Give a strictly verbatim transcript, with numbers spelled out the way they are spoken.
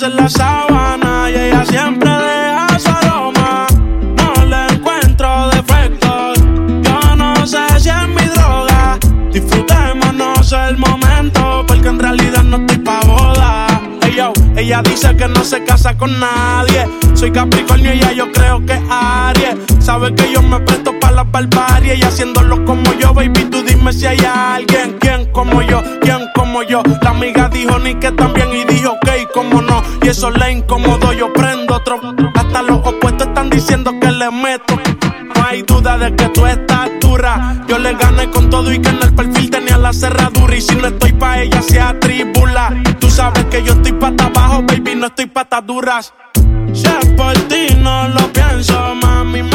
en la sábana y ella siempre deja su aroma. No le encuentro defectos, yo no sé si es mi droga. Disfrutémonos el momento, porque en realidad no estoy pa' boda. Hey, yo, ella dice que no se casa con nadie. Soy Capricornio y ella yo creo que es Aries. Sabe que yo me presto pa' la barbarie y haciéndolo como yo, baby, tú dime si hay alguien. ¿Quién como yo? ¿Quién como yo? La amiga dijo ni que también y dijo ok, como no. Y eso le incomodó, yo prendo otro. Hasta los opuestos están diciendo que le meto. No hay duda de que tú estás dura. Yo le gané con todo y que en el perfil tenía la cerradura. Y si no estoy pa' ella se atribula. Tú sabes que yo estoy pata abajo, baby, no estoy patas duras. Si es por ti no lo pienso, mami.